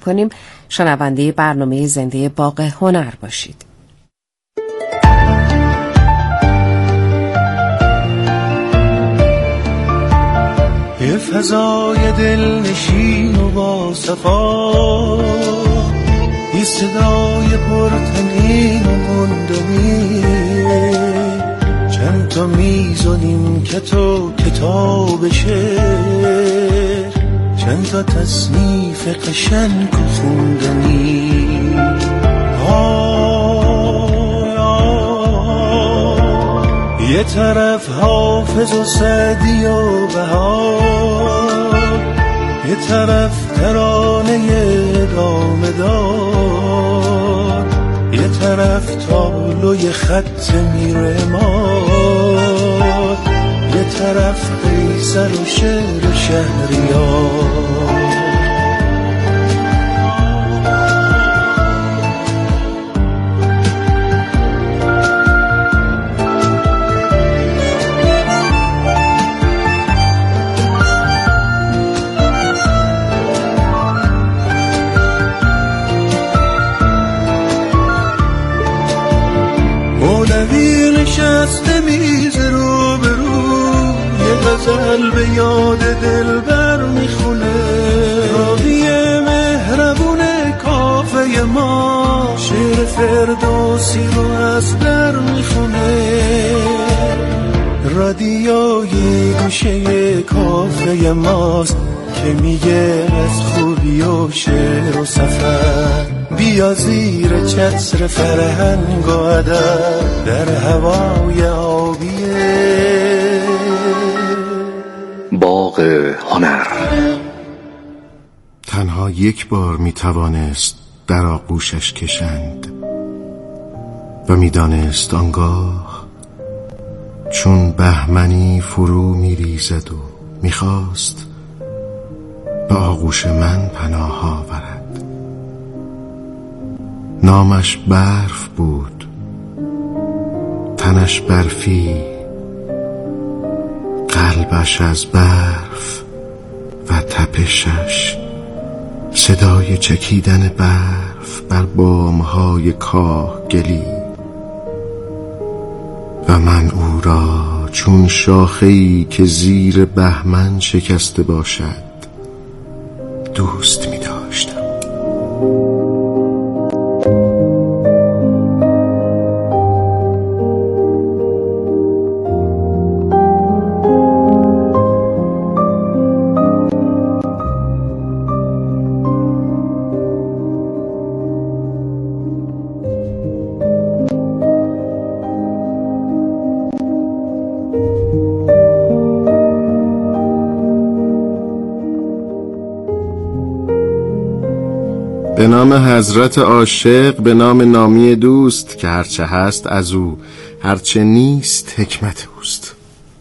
کنیم شنونده برنامه زنده باغ هنر باشید. یه فضای دلنشین و با صفا، یه صدای پرتنین و گندمی، چند تا میز و نیمکت و کتاب شعر، چند تا تصنیف قشنگ و خوندنی. یه طرف حافظ و سعدی و بهار، یه طرف ترانه ادامه دار، یه طرف تابلوی خط میرمار، یه طرف قیصر و شعر شهریار. مولوی نشسته میز رو به رو، یه غزل به یاد دلبر میخونه. راوی مهربون کافه ما شعر فردوسی رو از در میخونه. رادیوی گوشه کافه ماست که میگه از خوبی و شعر و سفر. بیا زیر چتر فرهنگ و ادب در هوای آبیه باغ هنر. تنها یک بار میتوانست در آغوشش کشند و میدانست آنگاه چون بهمنی فرو میریزد و میخواست به آغوش من پناه آورد. نامش برف بود، تنش برفی، قلبش از برف و تپشش صدای چکیدن برف بر بامهای کاهگلی. و من او را چون شاخه‌ای که زیر بهمن شکسته باشد دوست می داشتم. به نام حضرت عاشق، به نام نامی دوست که هرچه هست از او، هرچه نیست حکمت اوست.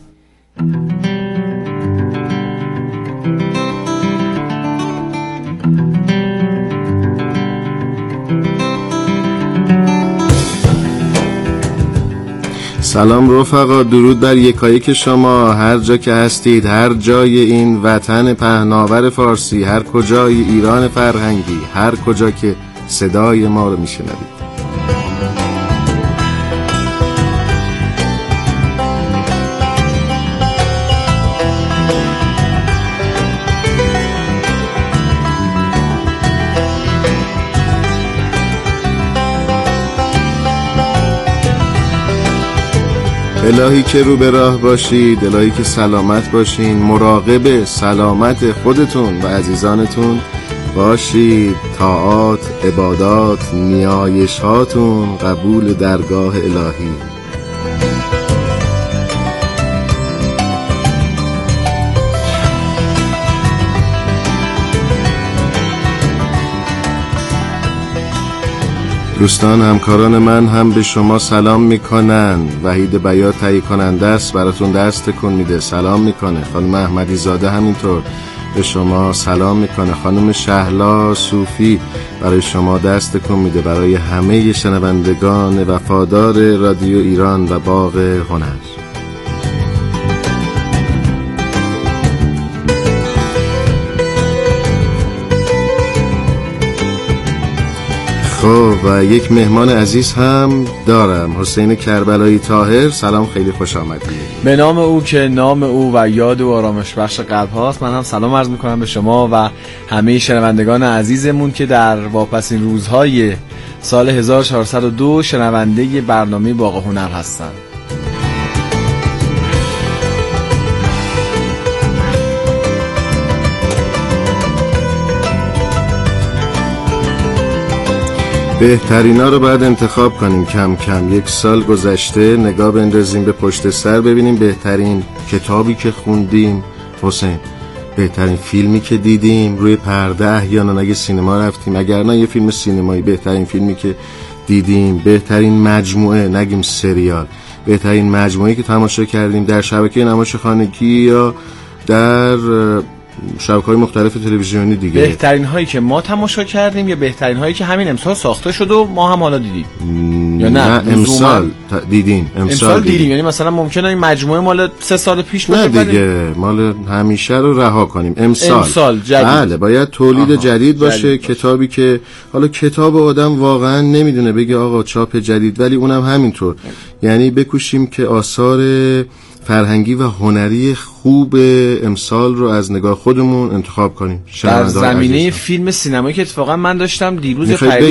سلام رفقا، درود بر یکایک شما، هر جا که هستید، هر جای این وطن پهناور فارسی، هر کجای ایران فرهنگی، هر کجا که صدای ما رو میشنوید. الهی که رو به راه باشید، الهی که سلامت باشین، مراقب سلامت خودتون و عزیزانتون باشید. طاعات، عبادات، نیایشاتون قبول درگاه الهی. دوستان همکاران من هم به شما سلام میکنن. وحید بیات تهیه کننده است، براتون دست تکون میده، سلام میکنه. خانم احمدی زاده همینطور به شما سلام میکنه. خانم شهلا صوفی برای شما دست تکون میده. برای همه شنوندگان وفادار رادیو ایران و باغ هنر. خب و یک مهمان عزیز هم دارم، حسین کربلایی طاهر. سلام، خیلی خوش آمدید. به نام او که نام او و یاد او آرامش بخش قلب هاست، من هم سلام عرض میکنم به شما و همه شنوندگان عزیزمون که در واپسین روزهای سال 1402 شنونده برنامه باغ هنر هستند. بهترینا رو باید انتخاب کنیم کم کم. یک سال گذشته، نگاه بندازیم به پشت سر، ببینیم بهترین کتابی که خوندیم، حسین، بهترین فیلمی که دیدیم روی پرده، احیانا اگه سینما رفتیم، اگر نه یه فیلم سینمایی، بهترین فیلمی که دیدیم، بهترین مجموعه، نگیم سریال، بهترین مجموعه‌ای که تماشا کردیم در شبکه نمایش خانگی یا در شبکه‌های مختلف تلویزیونی دیگه. بهترین هایی که ما تماشا کردیم یا بهترین هایی که همین امسال ساخته شد و ما هم حالا دیدیم؟ یا نه امسال دیدیم. امسال دیدیم. یعنی مثلا ممکنه این مجموعه مال 3 سال پیش باشه، نه دیگه، مال همیشه رو رها کنیم. امسال جدید. بله، باید تولید جدید باشه، کتابی که حالا کتاب آدم واقعا نمیدونه بگه آقا چاپ جدید، ولی اونم همینطور. یعنی بکوشیم که آثار فرهنگی و هنری خوب امسال رو از نگاه خودمون انتخاب کنیم. در زمینه فیلم سینمایی که اتفاقا من داشتم دیروز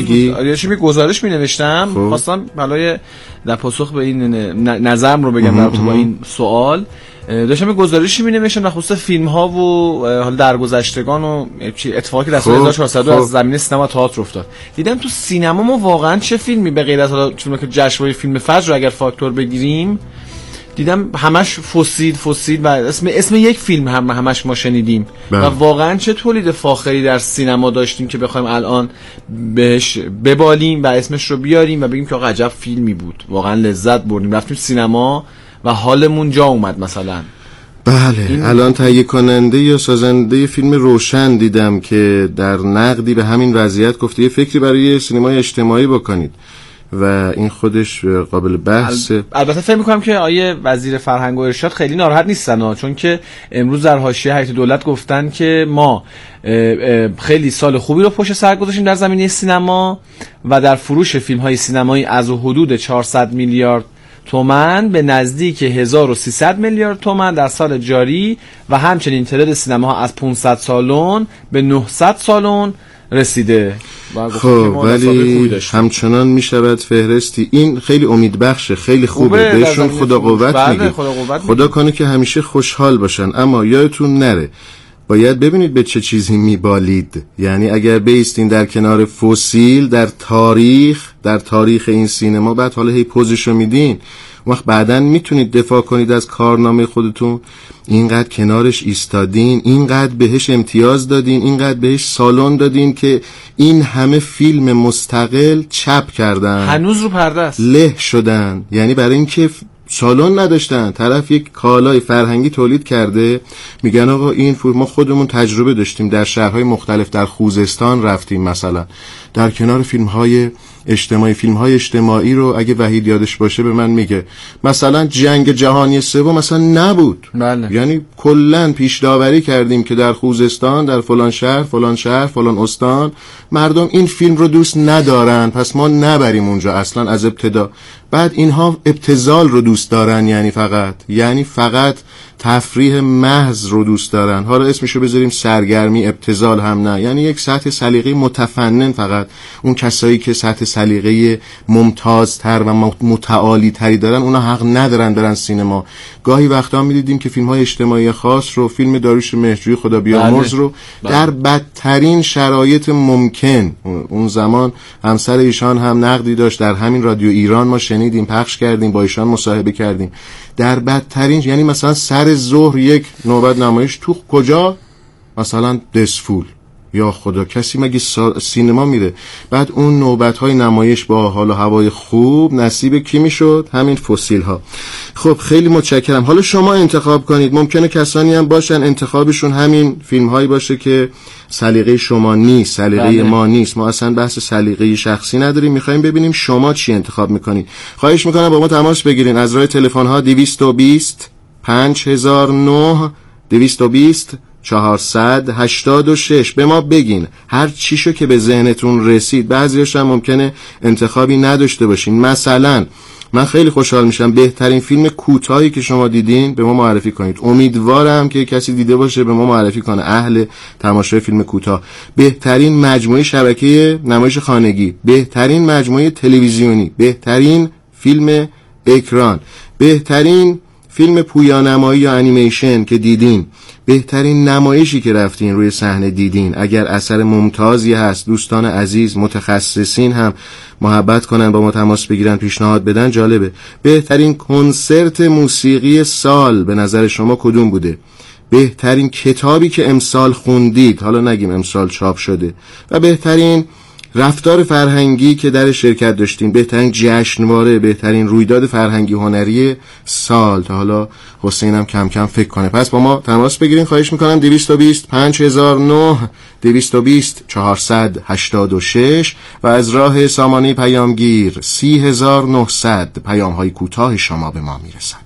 یه گزارش می‌نوشتم، خواستم برای در پاسخ به این نظرم رو بگم در با این سوال، داشتم یه گزارشی می‌نوشتم در خصوص فیلم‌ها و حالا درگذشتگان و اتفاقی که در سال 1402 از زمینه سینما تئاتر افتاد. دیدم تو سینما ما واقعا چه فیلمی به غیر از حالا چون که جشنواره فیلم فجر رو اگر فاکتور بگیریم، دیدم همش فسیل و اسم یک فیلم همش ما شنیدیم. و واقعا چه تولید فاخری در سینما داشتیم که بخوایم الان بهش ببالیم و اسمش رو بیاریم و بگیم که آقا عجب فیلمی بود، واقعا لذت بردیم، رفتیم سینما و حالمون جا اومد. مثلا بله، الان تهیه کننده یا سازنده فیلم روشن دیدم که در نقدی به همین وضعیت گفته یه فکری برای سینمای اجتماعی بکنید و این خودش قابل بحث. البته فکر می‌کنم که آیه وزیر فرهنگ و ارشاد خیلی ناراحت نیستن، چون که امروز در حاشیه هیئت دولت گفتن که ما خیلی سال خوبی رو پشت سر گذاشتیم در زمینه سینما و در فروش فیلم‌های سینمایی از حدود 400 میلیارد تومان به نزدیک 1300 میلیارد تومان در سال جاری و همچنین تعداد سینماها از 500 سالن به 900 سالن رسیده. خب ولی همچنان میشود فهرستی. این خیلی امیدبخشه، خیلی خوبه، بهشون خدا قوت میگه، خدا کنه که همیشه خوشحال باشن. اما یادتون نره باید ببینید به چه چیزی میبالید. یعنی اگر بیستین در کنار فسیل در تاریخ این سینما، بعد حالا هی پوزشو میدین، وقت بعداً میتونید دفاع کنید از کارنامه خودتون. اینقدر کنارش ایستادین، اینقدر بهش امتیاز دادین، اینقدر بهش سالن دادین که این همه فیلم مستقل چپ کردن، هنوز رو پرده است، له شدن. یعنی برای اینکه سالن نداشتن، طرف یک کالای فرهنگی تولید کرده، میگن آقا این ما خودمون تجربه داشتیم، در شهرهای مختلف، در خوزستان رفتیم مثلا، در کنار فیلم‌های اجتماعی رو اگه وحید یادش باشه به من میگه، مثلا جنگ جهانی سوم مثلا نبود. بله. یعنی کلن پیش داوری کردیم که در خوزستان، در فلان شهر، فلان استان مردم این فیلم رو دوست ندارن، پس ما نبریم اونجا اصلا از ابتدا. بعد اینها ابتذال رو دوست دارن، یعنی فقط تفریح محض رو دوست دارن. حالا اسمشو بذاریم سرگرمی، ابتذال هم نه، یعنی یک سطح سلیقه متفنن. فقط اون کسایی که سطح سلیقه ممتازتر و متعالی تری دارن، اونا حق ندارن برن سینما. گاهی وقتا می‌دیدیم که فیلم‌های اجتماعی خاص رو، فیلم داریوش مهرجویی خدا بیامرز رو در بدترین شرایط ممکن، اون زمان همسر ایشان هم نقدی داشت در همین رادیو ایران، ما شنیدیم، پخش کردیم، با ایشان مصاحبه کردیم، در بدترین، یعنی مثلا سر ظهر یک نوبت نمایش تو کجا، مثلا دسفول، یا خدا کسی مگه سینما میره؟ بعد اون نوبت‌های نمایش با حال و هوای خوب نصیب کی میشد؟ همین فسیل ها. خب خیلی متشکرم. حالا شما انتخاب کنید. ممکنه کسانی هم باشن انتخابشون همین فیلم‌هایی باشه که سلیقه شما نیست، سلیقه ما نیست. ما اصلا بحث سلیقه شخصی نداریم، می‌خوایم ببینیم شما چی انتخاب می‌کنید. خواهش می‌کنم با ما تماس بگیرین از راه تلفن‌ها 220 5009 220 486 به ما بگین هر چیشو که به ذهنتون رسید. بعضیاش هم ممکنه انتخابی نداشته باشین. مثلا من خیلی خوشحال میشم بهترین فیلم کوتاهی که شما دیدین به ما معرفی کنید. امیدوارم که کسی دیده باشه به ما معرفی کنه، اهل تماشای فیلم کوتاه. بهترین مجموعه شبکه نمایش خانگی، بهترین مجموعه تلویزیونی، بهترین فیلم اکران، بهترین فیلم پویانمایی یا انیمیشن که دیدین، بهترین نمایشی که رفتین روی صحنه دیدین. اگر اثر ممتازی هست دوستان عزیز متخصصین هم محبت کنن با ما تماس بگیرن پیشنهاد بدن، جالبه. بهترین کنسرت موسیقی سال به نظر شما کدوم بوده؟ بهترین کتابی که امسال خوندید، حالا نگیم امسال چاپ شده، و بهترین رفتار فرهنگی که در شرکت داشتین، بهترین جشنواره، بهترین رویداد فرهنگی هنری سال. تا حالا حسینم کم کم فکر کنه. پس با ما تماس بگیرین خواهش میکنم. 220 5009 220 486 و از راه سامانه پیامگیر 3900 پیام‌های کوتاه شما به ما میرسد.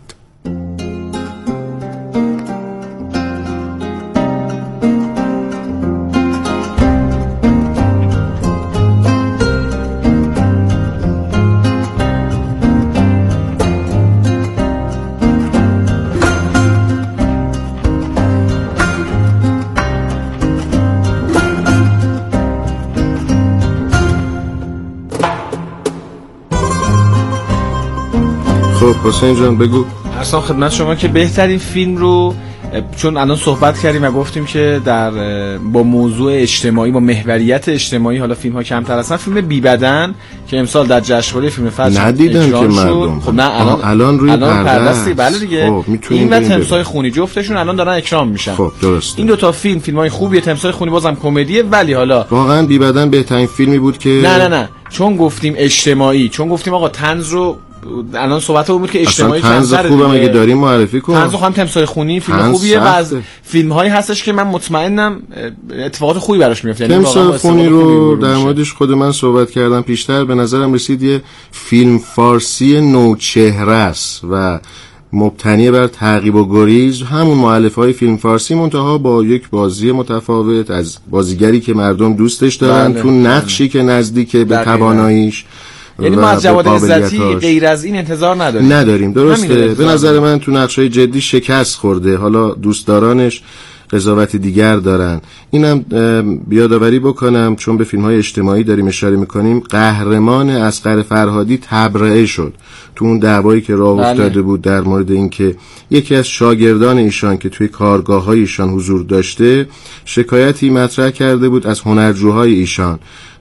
حسین جان بگو. اصلا خدمت شما که بهترین فیلم رو چون الان صحبت کردیم و گفتیم که در با موضوع اجتماعی، با محوریت اجتماعی حالا فیلم ها کمتر هستن، فیلم بی بدن که امسال در جشنواره فیلم فجر ندیدن که مردم. خب نه الان روی پرده است. بله دیگه. خب این و تمساح خونی جفتشون الان دارن اکرام میشن. خب درسته. این دو تا فیلم های خوبیه. تمساح خونی بازم کمدیه، ولی حالا واقعا بی بدن بهترین فیلمی بود که نه چون گفتیم اجتماعی، چون گفتیم آقا طنز رو الان صحبت بود که اجتماعی طنز خوبه مگه داریم معرفی کنم. طنز هم تمثال خونی فیلم خوبیه و از فیلم هایی هستش که من مطمئنم اتفاقات خوبی براش میفته. یعنی تمثال خونی رو در موردش خود من صحبت کردم پیشتر. به نظرم رسید یه فیلم فارسی نوچهره است و مبتنی بر تعقیب و گریز، همون مؤلفه‌های فیلم فارسی، منتها با یک بازی متفاوت از بازیگری که مردم دوستش دارن تو نقشی که نزدیک به تواناییش. یعنی ما از جواد عزتی غیر از این انتظار نداریم. درسته. به نظر من تو نقشای جدی شکست خورده. حالا دوستدارانش قضاوت دیگر دارن. اینم بیادآوری بکنم چون به فیلم‌های اجتماعی داریم اشاره می‌کنیم. قهرمان اصغر فرهادی تبرئه شد تو اون دعوایی که راه افتاده بود در مورد اینکه یکی از شاگردان ایشان که توی کارگاه‌های ایشان حضور داشته شکایتی مطرح کرده بود از هنرجوهای ایشان،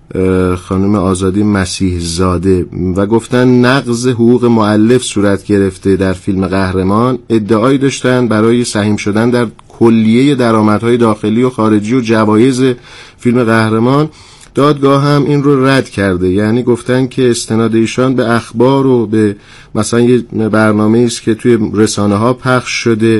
خانم آزادی مسیح زاده، و گفتن نقض حقوق مؤلف صورت گرفته در فیلم قهرمان. ادعایی داشتن برای سهیم شدن در کلیه درآمدهای داخلی و خارجی و جوایز فیلم قهرمان. دادگاه هم این رو رد کرده، یعنی گفتن که استناد ایشان به اخبار و به مثلا یه برنامه است که توی رسانه ها پخش شده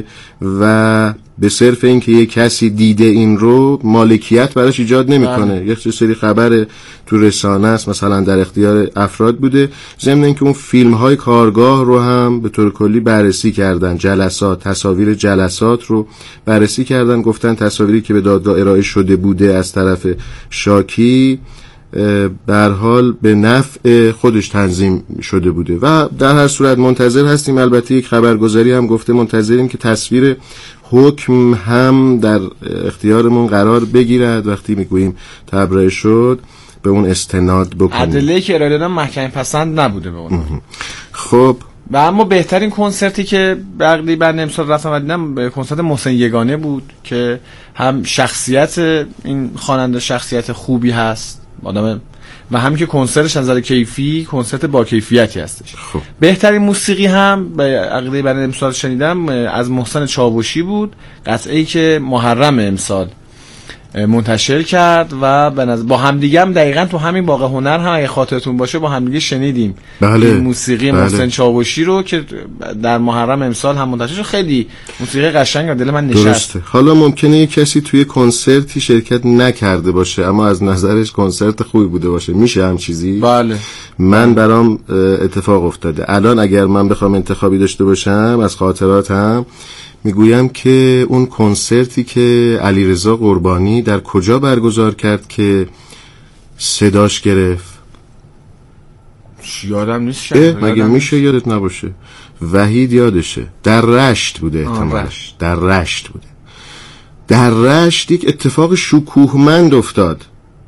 و به صرف این که یک کسی دیده این رو مالکیت براش ایجاد نمیکنه. یک سری خبر تو رسانه است مثلا در اختیار افراد بوده، ضمن اینکه اون فیلم های کارگاه رو هم به طور کلی بررسی کردن، جلسات، تصاویر جلسات رو بررسی کردن، گفتن تصاویری که به دادگاه ارائه شده بوده از طرف شاکی به هر حال به نفع خودش تنظیم شده بوده و در هر صورت منتظر هستیم. البته یک خبرگزاری هم گفته منتظریم که تصویر حکم هم در اختیارمون قرار بگیرد. وقتی میگوییم تبرئه شد به اون استناد بکنیم. ادله که ارائه دادن محکم پسند نبوده به اون. خب و اما بهترین کنسرتی که بغلی بند امسال رفتم و دیدم کنسرت محسن یگانه بود که هم شخصیت این خواننده شخصیت خوبی هست آدم و هم که کنسرتش از نظر کیفی کنسرت با کیفیتی هستش. خب. بهترین موسیقی هم به عقیده بنده امسال شنیدم از محسن چاوشی بود، قطعه‌ای که محرم امسال منتشر کرد و با همدیگه هم دقیقاً تو همین باغ هنر هم اگه خاطرتون باشه با همدیگه شنیدیم. بله. این موسیقی محسن چاوشی رو که در محرم امسال هم منتشر شد. خیلی موسیقی قشنگ و دل من نشست. درسته. حالا ممکنه یک کسی توی کنسرتی شرکت نکرده باشه اما از نظرش کنسرت خوبی بوده باشه. میشه هم چیزی؟ بله. من برام اتفاق افتاده. الان اگر من بخوام انتخابی داشته باشم از خاطراتم میگویم که اون کنسرتی که علیرضا قربانی در کجا برگزار کرد که صداش گرفت؟ یادم نیست. مگه میشه یادت نباشه؟ وحید یادشه. در رشت بوده احتمالا. در رشت بوده. در رشت یک اتفاق شکوهمند افتاد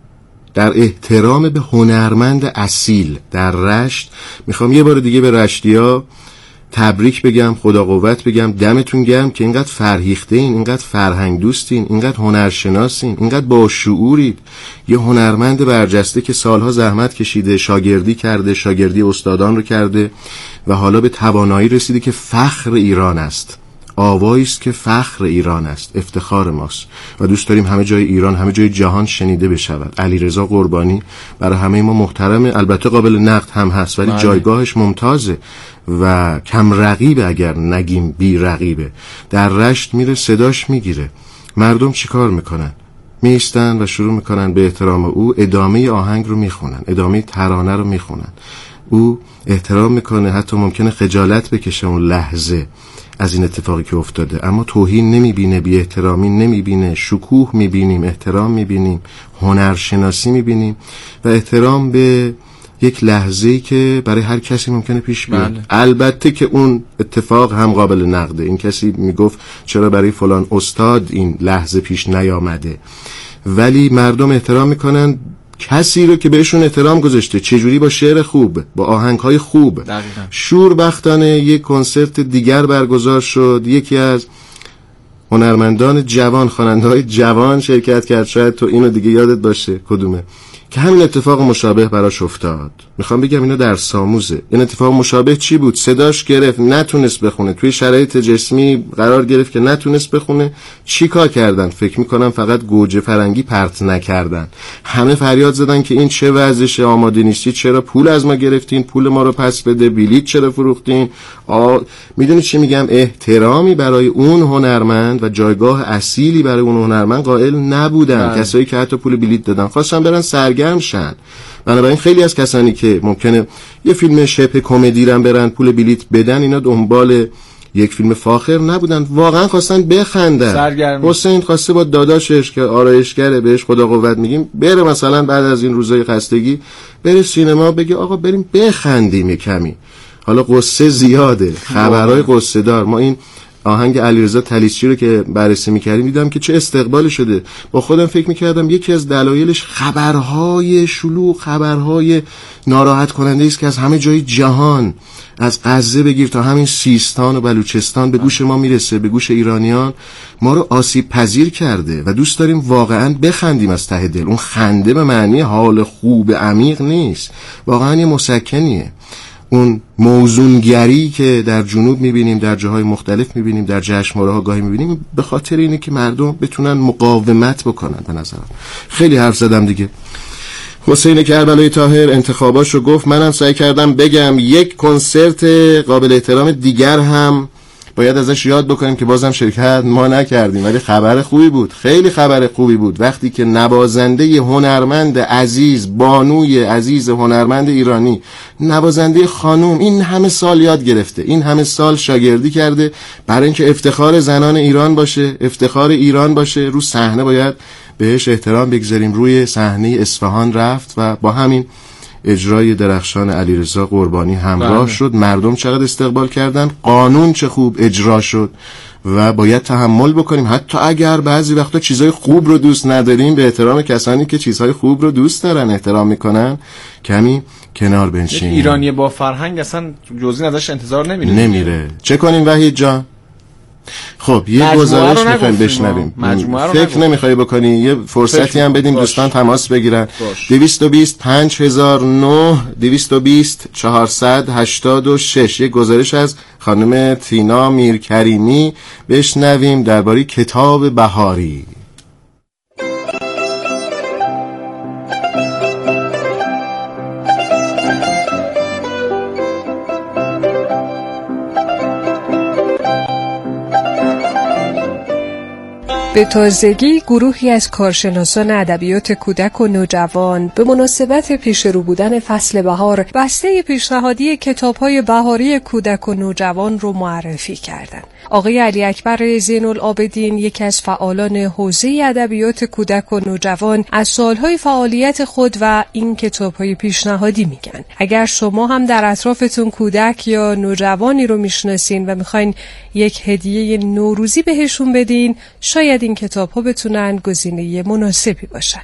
در احترام به هنرمند اصیل در رشت. میخوام یه بار دیگه به رشتیا تبریک بگم، خدا قوت بگم، دمتون گرم که اینقدر فرهیخته این، اینقدر فرهنگ دوستین، اینقدر هنرشناسین، اینقدر با شعورید. یه هنرمند برجسته که سالها زحمت کشیده، شاگردی کرده، شاگردی استادان رو کرده و حالا به توانایی رسیده که فخر ایران است، آوایی است که فخر ایران است، افتخار ماست و دوست داریم همه جای ایران، همه جای جهان شنیده بشود. علیرضا قربانی برای همه ما محترمه، البته قابل نقد هم هست ولی جایگاهش ممتازه و کم رقیبه، اگر نگیم بی رقیبه. در رشت میره صداش میگیره، مردم چیکار میکنن؟ میستن و شروع میکنن به احترام او ادامه آهنگ رو میخونن، ادامه ترانه رو میخونن. او احترام میکنه، حتی ممکنه خجالت بکشه اون لحظه از این اتفاقی که افتاده، اما توهین نمیبینه، بی احترامی نمیبینه، شکوه میبینیم، احترام میبینیم، هنرشناسی میبینیم و احترام به یک لحظه‌ای که برای هر کسی ممکنه پیش بیاد. البته که اون اتفاق هم قابل نقده. این کسی میگفت چرا برای فلان استاد این لحظه پیش نیامده، ولی مردم احترام میکنن کسی رو که بهشون احترام گذاشته. چجوری؟ با شعر خوب، با آهنگ‌های خوب. شوربختانه یک کنسرت دیگر برگزار شد. یکی از هنرمندان جوان، خواننده‌های جوان شرکت کرد. شاید تو اینو دیگه یادت باشه کدومه، که همین اتفاق مشابه براش افتاد. میخوام بگم اینا درس آموزه. این اتفاق مشابه چی بود؟ صداش گرفت، نتونست بخونه، توی شرایط جسمی قرار گرفت که نتونست بخونه. چی کار کردن؟ فکر میکنم فقط گوجه فرنگی پرت نکردن. همه فریاد زدن که این چه وضعشه، آماده نیستی، چرا پول از ما گرفتین، پول ما رو پس بده، بلیط چرا فروختین. میدونی چی میگم؟ احترامی برای اون هنرمند و جایگاه اصیلی برای اون هنرمند قائل نبودن. کسایی که حتی پول بلیط دادن خواستن برن سرگرم شن. بنابراین خیلی از کسانی که ممکنه یه فیلم شبه کمدی رن برن پول بلیط بدن، اینا دنبال یک فیلم فاخر نبودن، واقعا خواستن بخندن. حسین خواسته با داداشش که آرایشگره، بهش خدا قوت میگیم، بره مثلا بعد از این روزای خستگی بره سینما، بگه آقا بریم بخندیم کمی. حالا قصه زیاده، خبرهای قصه دار. ما این آهنگ علیرضا طلیسچی رو که بررسی می‌کردیم دیدم که چه استقبالی شده. با خودم فکر می‌کردم یکی از دلایلش خبرهای شلوغ، خبرهای ناراحت کننده است که از همه جای جهان، از غزه بگیر تا همین سیستان و بلوچستان به گوش ما میرسه، به گوش ایرانیان، ما رو آسیب پذیر کرده و دوست داریم واقعا بخندیم از ته دل. اون خنده به معنی حال خوب عمیق نیست، واقعا یه مسکنیه. اون موزونگری که در جنوب میبینیم، در جاهای مختلف میبینیم، در جشنواره ها گاهی میبینیم، به خاطر اینه که مردم بتونن مقاومت بکنن. به نظرم خیلی حرف زدم دیگه. حسین کربلایی طاهر انتخاباشو گفت، منم سعی کردم بگم یک کنسرت قابل احترام دیگر هم باید ازش یاد بکنیم که بازم شرکت ما نکردیم، ولی خبر خوبی بود، خیلی خبر خوبی بود وقتی که نوازنده هنرمند عزیز، بانوی عزیز هنرمند ایرانی، نوازنده خانوم، این همه سال یاد گرفته، این همه سال شاگردی کرده برای اینکه افتخار زنان ایران باشه، افتخار ایران باشه، رو صحنه باید بهش احترام بگذاریم. روی صحنه اصفهان رفت و با همین اجرای درخشان علیرضا قربانی همراه شد. مردم چقدر استقبال کردن، قانون چه خوب اجرا شد و باید تحمل بکنیم حتی اگر بعضی وقتا چیزهای خوب رو دوست نداریم. به احترام کسانی که چیزهای خوب رو دوست دارن، احترام میکنن، کمی کنار بنشینیم. ایرانی با فرهنگ اصلا جزئی ازش انتظار نمیره. چه کنیم وحید جان؟ خب یه گزارش میخوایم بشنویم. فکر نمیخوای بکنی؟ یه فرصتی هم بدیم دوستان تماس بگیرن. 220 5009 220 486. یه گزارش از خانم تینا میرکریمی بشنویم درباره کتاب بهاری. به تازگی گروهی از کارشناسان ادبیات کودک و نوجوان به مناسبت پیشرو بودن فصل بهار بسته پیشنهادی کتاب‌های بهاری کودک و نوجوان رو معرفی کردند. آقای علی اکبر زین‌العابدین، یکی از فعالان حوزه ادبیات کودک و نوجوان، از سالهای فعالیت خود و این کتاب‌های پیشنهادی میگن. اگر شما هم در اطرافتون کودک یا نوجوانی رو میشناسین و میخواین یک هدیه نوروزی بهشون بدین، شاید این کتاب‌ها بتونن گزینه مناسبی باشن.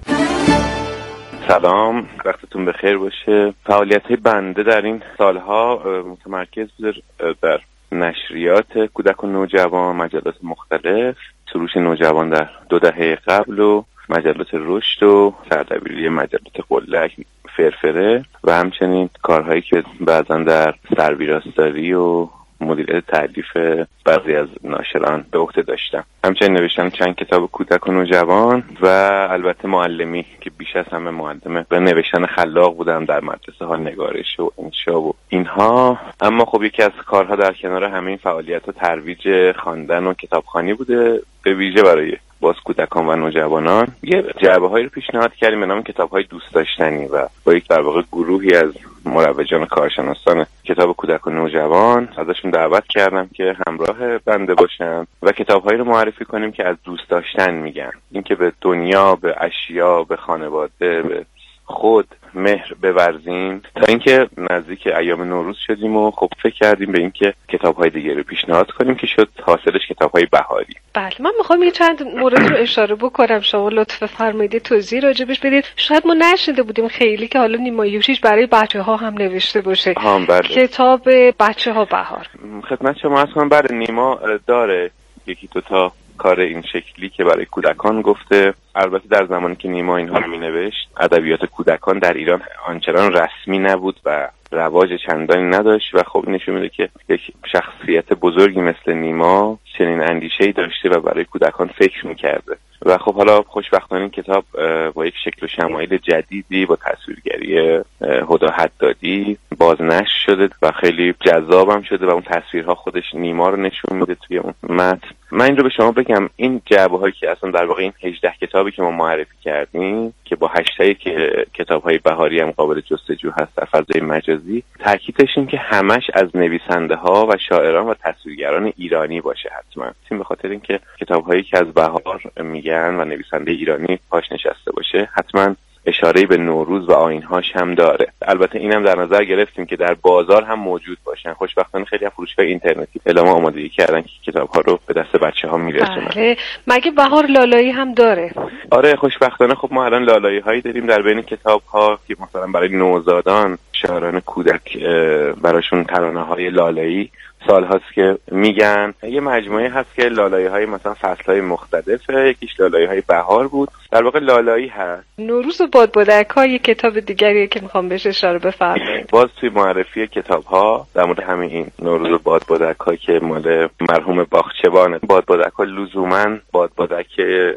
سلام، وقتتون بخیر باشه. فعالیت‌های بنده در این سالها متمرکز بوده در نشریات کودک و نوجوان، مجلات مختلف، سروش نوجوان در 2 دهه قبل و مجلات رشد و سردبیری مجلات قلک، فرفره و همچنین کارهایی که بعضا در سرویراستاری و مدیریت تألیف بعضی از ناشران به عهده داشتم. همچنین نوشتم چند کتاب کودک و نوجوان و البته معلمی که بیش از همه معلم و نوشتن خلاق بودم در مدرسه ها، نگارش و انشا و اینها. اما خب یکی از کارها در کنار همین فعالیت و ترویج خواندن و کتابخوانی بوده، به ویژه برای باز کودکان و نوجوانان. یه جعبه‌هایی رو پیشنهاد کردیم به نام کتاب‌های دوست داشتنی و با یک در واقع گروهی از مروجان و کارشناسان کتاب کودک و نوجوان ازشون دعوت کردم که همراه بنده باشن و کتاب‌هایی رو معرفی کنیم که از دوست داشتن میگن، اینکه به دنیا، به اشیا، به خانواده، به خود مهر بورزیم، تا اینکه نزدیک ایام نوروز شدیم و خب فکر کردیم به اینکه کتاب‌های دیگه رو پیشنهاد کنیم که شد حاصلش کتاب‌های بهاری. بله، من میخوام یه چند مورد رو اشاره بکنم، شما لطف فرمایید توضیح راجبش بدید. شاید ما نشنیده بودیم خیلی که حالا نیما یوشیج برای بچه‌ها هم نوشته باشه. بله. کتاب بچه‌ها بهار. خدمت شما عرض کنم بله، نیما داره یکی دو تا کار این شکلی که برای کودکان گفته. البته در زمانی که نیما اینها رو می‌نوشت ادبیات کودکان در ایران آنچنان رسمی نبود و رواج چندانی نداشت و خب نشون میده که یک شخصیت بزرگی مثل نیما چنین اندیشه‌ای داشته و برای کودکان فکر می‌کرده. و خب حالا خوشبختانه این کتاب با یک شکل و شمایل جدیدی با تصویرگری هدی حدادی بازنشر شده و خیلی جذابم شده و اون تصویرها خودش نیما رو نشون میده توی اون متن. من این رو به شما بگم، این جعبه‌هایی که اصلا در واقع این 18 کتابی که ما معرفی کردیم که با هشتگی که کتاب‌های بهاری هم قابل جستجو هست در فضای مجازی، تاکیدش این که همش از نویسنده‌ها و شاعران و تصویرگران ایرانی باشه حتما. این به خاطر اینکه کتاب‌هایی که از بهار میگن و نویسنده ایرانی پاش نشسته باشه، حتما اشاره‌ای به نوروز و آیین‌هاش هم داره. البته اینم در نظر گرفتیم که در بازار هم موجود باشن. خوشبختانه خیلی از فروشگاه اینترنتی اعلام آمادگی کردن که کتاب‌ها رو به دست بچه‌ها میرسونن. بله، مگه بهار لالایی هم داره؟ آره، خوشبختانه خب ما الان لالایی‌هایی داریم در بین کتاب‌ها که مثلا برای نوزادان، شاعران کودک براشون ترانه‌های لالایی سال هاست که میگن. یه مجموعه هست که لالایی های مثلا فصل های مختلفه، یکیش لالایی های بهار بود. در واقع لالایی هست. نوروز و بادبادک ها یه کتاب دیگریه که میخوام بهش اشاره بفرمایید. باز توی معرفی کتاب ها در مورد همین این نوروز و بادبادک ها که مال مرحوم باغچبانه. بادبادک ها لزوما بادبادک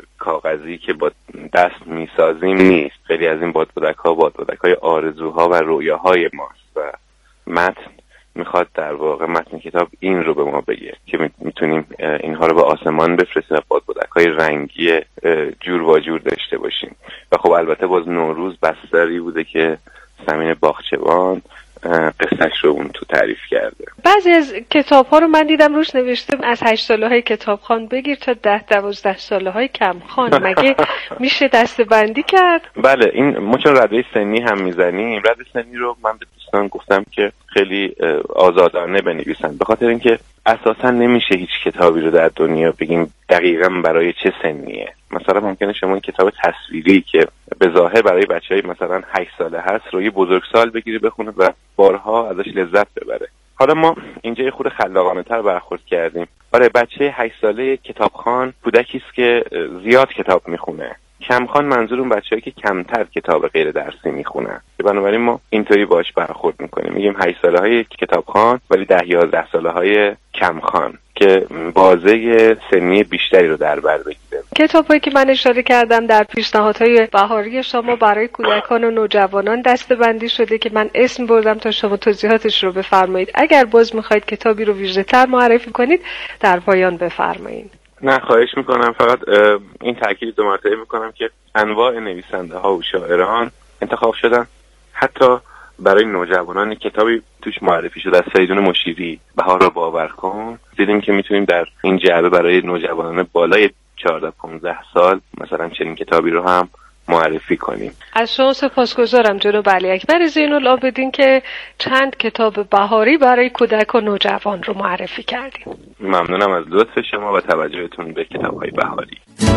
کاغذی که با دست میسازیم نیست. خیلی از این بادبادک ها بادبادک های آرزوها و رویاهای ماست و متن میخواد در واقع متن کتاب این رو به ما بگه که میتونیم اینها رو به آسمان بفرستیم و بادبادک‌های رنگی جور و جور داشته باشیم. و خب البته باز نوروز بستری بوده که سمین باغچبان قصهش رو اون تو تعریف کرده. بعضی از کتاب‌ها رو من دیدم روش نوشته از 8 ساله‌های کتابخوان بگیر تا 10-12 ساله‌های کمخوان. مگه میشه دسته‌بندی کرد؟ بله، این ما چون رده سنی هم میزنیم، رده سنی رو من به دوستان گفتم که خیلی آزادانه بنویسن، به خاطر اینکه اساسا نمیشه هیچ کتابی رو در دنیا بگیم دقیقاً برای چه سنیه. مثلا ممکنه شما این کتاب تصویری که به ظاهر برای بچهای مثلا 8 ساله هست رو یه بزرگسال بگیره بخونه و بارها ازش لذت ببره. حالا ما اینجا یه خورده خلاقانه‌تر برخورد کردیم. آره، بچه 8 ساله کتابخوان کودکی است که زیاد کتاب میخونه. کمخوان منظورم بچه‌ای که کمتر کتاب غیر درسی میخونن. بنابراین ما اینطوری باش برخورد میکنیم، میگیم 8 ساله‌های کتابخوان ولی 10-11 ساله‌های کمخوان که بازه سنی بیشتری رو در بر بگیره. کتابایی که من اشاره کردم در پیشنهادهای بهاری شما برای کودکان و نوجوانان دسته‌بندی شده که من اسم بردم تا شما توضیحاتش رو بفرمایید. اگر باز میخواید کتابی رو ویژه‌تر معرفی کنید در پایان بفرمایید. نه خواهش میکنم. فقط این تاکید دو مرتبه میکنم که انواع نویسنده ها و شاعران انتخاب شدن. حتی برای نوجوانان کتابی توش معرفی شده از فریدون مشیری، بهار را باور کن. دیدیم که میتونیم در این جعبه برای نوجوانان بالای 14-15 سال مثلا چنین کتابی رو هم معرفی کنیم. از شما سپاسگزارم جناب علی اکبر زین‌العابدین که چند کتاب بهاری برای کودک و نوجوان رو معرفی کردیم. ممنونم از لطف شما و توجهتون به کتاب‌های بهاری.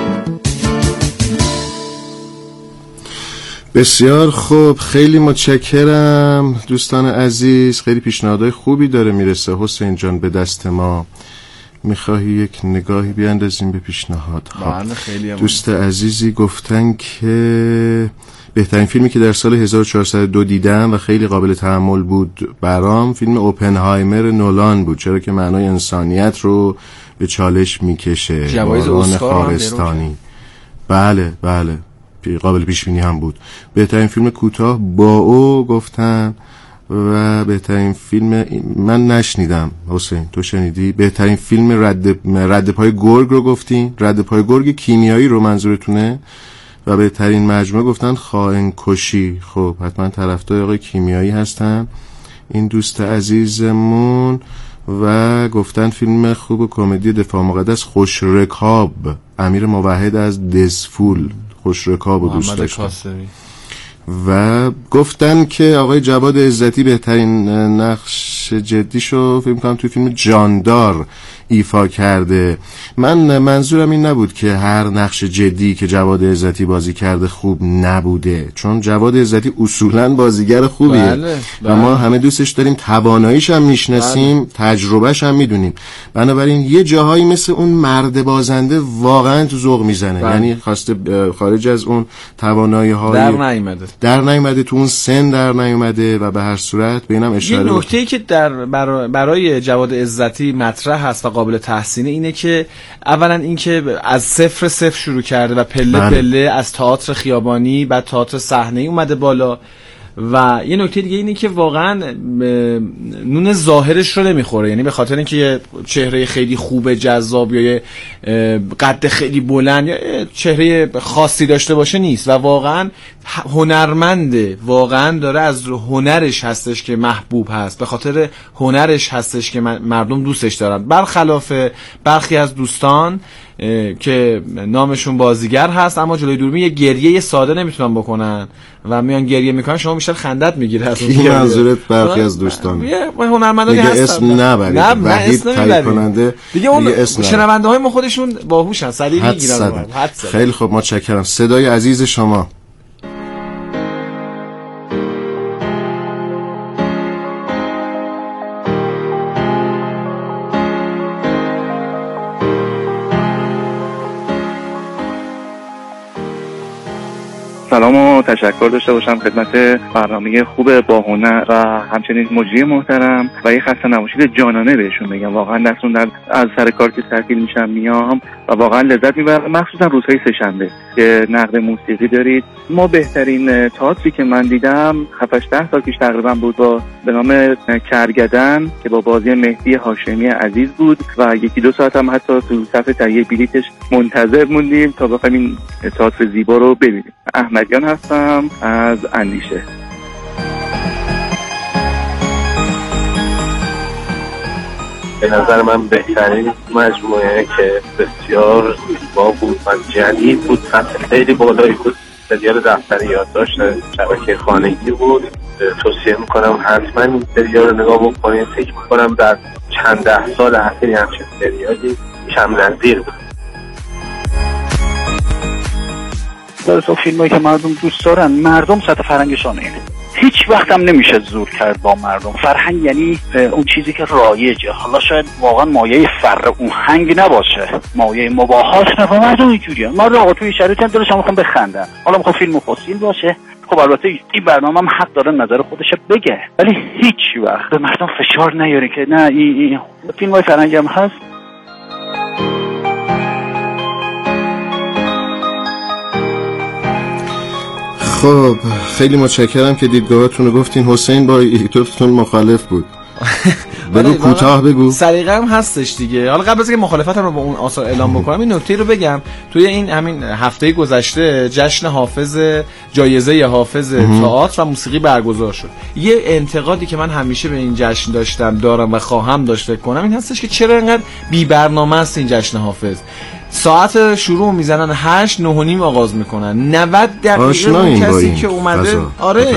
بسیار خوب، خیلی متشکرم دوستان عزیز. خیلی پیشنهادهای خوبی داره میرسه حسین جان به دست ما. میخواهی یک نگاهی بیاندازیم به پیشنهاد؟ دوست عزیزی گفتن که بهترین فیلمی که در سال 1402 دیدم و خیلی قابل تأمل بود برام فیلم اوپنهایمر نولان بود، چرا که معنای انسانیت رو به چالش میکشه. جوایز اسکار خارستانی. بله قابل پیش بینی هم بود. بهترین فیلم کوتاه با او گفتن و بهترین فیلم من نشنیدم. حسین تو شنیدی؟ بهترین فیلم رد پای گرگ رو گفتین، رد پای گرگ کیمیایی رو منظورتونه؟ و بهترین مجموعه گفتن خائن کشی. خب حتما طرفدار آقای کیمیایی هستن این دوست عزیزمون. و گفتن فیلم خوب کمدی دفاع مقدس خوش رکاب، امیر موحد از دزفول خوش رکاب و دوست داشتم. و گفتن که آقای جواد عزتی بهترین نقش جدیشو فکر می‌کنم توی فیلم جاندار ایفا کرده. من منظورم این نبود که هر نقش جدی که جواد عزتی بازی کرده خوب نبوده، چون جواد عزتی اصولاً بازیگر خوبیه. بله. و ما همه دوستش داریم، تواناییش هم میشناسیم، تجربهش هم میدونیم. بنابراین یه جاهایی مثل اون مرد بازنده واقعاً تو ذوق میزنه. یعنی خواسته خارج از اون توانایی‌های در نیامده تو اون سن در نیامده. و به هر صورت به اینم اشاره یه نکته‌ای که برای جواد عزتی مطرح هست و قابل تحسینه اینه که اولا این که از صفر شروع کرده و پله از تئاتر خیابانی بعد تئاتر صحنه‌ای اومده بالا. و یه نکته دیگه اینه که واقعا نون ظاهرش رو نمیخوره، یعنی به خاطر اینکه یه چهره خیلی خوب جذاب یا یه قد خیلی بلند یا چهره خاصی داشته باشه نیست و واقعا هنرمنده، واقعا داره از هنرش هستش که محبوب هست، به خاطر هنرش هستش که مردم دوستش دارن، برخلاف برخی از دوستان که نامشون بازیگر هست اما جلوی دوربین یه گریه ساده نمیتونن بکنن و میان گریه میکنن، شما بیشتر خندت میگیره از اون. منظورت برخی از دوستان هنرمندانی هستن. اسم نبرید. نه اسم نمیبرید دیگه. اون شنونده های ما خودشون باهوشن، سریع میگیرن. خیلی خوب، متشکرم. صدای عزیز شما. سلام و تشکر داشته باشم خدمت برنامه خوب با هنر و همچنین مجری محترم و یه خسته نباشید جانانه بهشون بگم. واقعا دستون در از سر کار که تعطیل میشم میام و واقعا لذت میبرم، مخصوصا روزهای سه‌شنبه که نقد موسیقی دارید. ما بهترین تئاتری که من دیدم 7-10 سال پیش تقریبا بود به نام کرگدن که با بازی مهدی هاشمی عزیز بود و 1-2 ساعت هم حتی تو صف تهیه بلیتش منتظر موندیم تا بخوایم این تئاتر زیبا رو ببینیم. احمدیان هستم از اندیشه. به نظر من بهترین مجموعه که بسیار زیبا بود و جدید بود، سطح خیلی بالایی بود، سریال دفتر یادداشت شبکه خانگی بود. توصیه میکنم حتما این سریال رو نگاه بکنید. فکر میکنم در چند 10 سال اخیر همچین سریالی کم نظیر بود. درسته فیلمایی که مردم دوست دارن، مردم سطح فرهنگشان اینه. هیچ وقت هم نمیشه زور کرد با مردم. فرهنگ یعنی اون چیزی که رایجه. حالا شاید واقعا مایه فرهنگ نباشه، مایه مباحات نه، با مردم اینجوریه. مردم آقا توی شرایطی دلشون میخوان بخندن، حالا میخوان فیلم فصیل باشه. خب البته این برنامه هم حق داره نظر خودش بگه، ولی هیچ وقت به مردم فشار نیاره که نه این فیلمای فرهنگی هم هست. خب خیلی متشکرم که دیدگاهاتون رو گفتین. حسین با ایتوفتون مخالف بود. بگو کوتاه بگو. سلیقه هم هستش دیگه. حالا قبل از اینکه مخالفتم رو با اون آثار اعلام بکنم این نکته رو بگم. توی این همین هفته گذشته جشن حافظ، جایزه حافظ تئاتر و موسیقی برگزار شد. یه انتقادی که من همیشه به این جشن دارم و خواهم داشت فکر کنم این هستش که چرا اینقدر بی برنامه است این جشن حافظ. ساعت شروع میزنن 8 9:30 آغاز میکنن. 90 دقیقه اون کسی که اومده